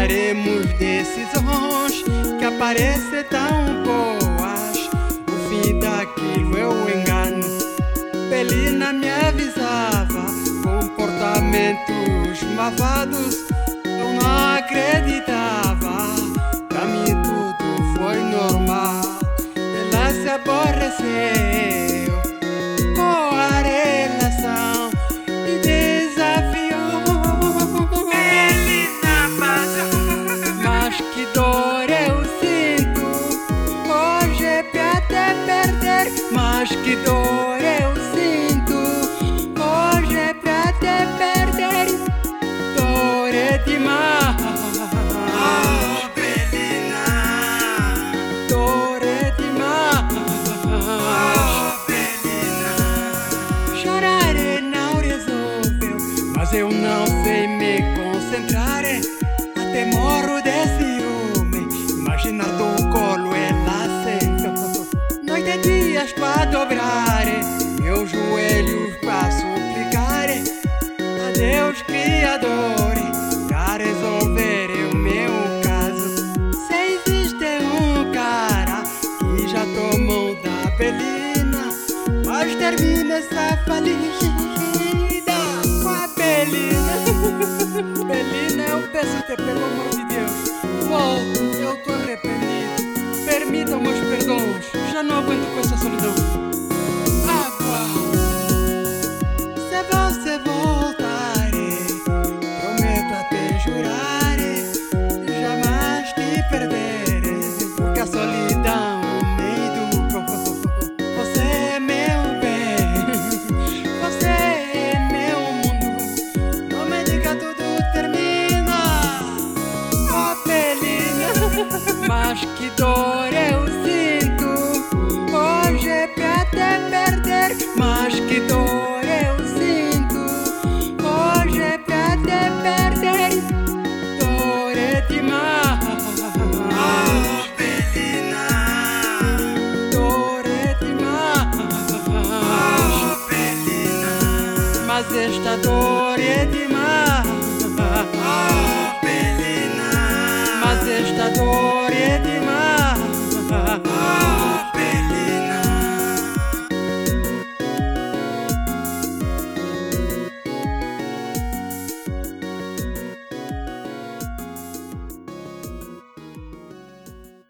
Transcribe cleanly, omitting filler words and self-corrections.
tomaremos decisões que aparecem tão boas. O fim daquilo é o engano. Belina me avisava, comportamentos malvados eu não acreditava. Pra mim tudo foi normal. Ela se aborreceu com a relação e desafiou. Belina passou, mas que dor eu sinto. Hoje é pra te perder, mas que dor eu sinto. Hoje é pra te perder. Dor é demais. Mas eu não sei me concentrar, até morro de ciúme. Imaginar do colo ela sentou. Noite e dias pra dobrar meus joelhos pra suplicar a Deus Criador pra resolver o meu caso. Se existe um cara que já tomou da Belina, mas termina essa falida. Belina, eu peço-te pelo amor de Deus, volte, eu tô arrependido. Permita meus perdões, já não aguento com essa solidão. Água, se você voltar, prometo a te jurar, jamais te perder, porque a solidão me educou. Você é meu bem, você é meu mundo. Não me diga tudo termina, oh Belina, mas que dor eu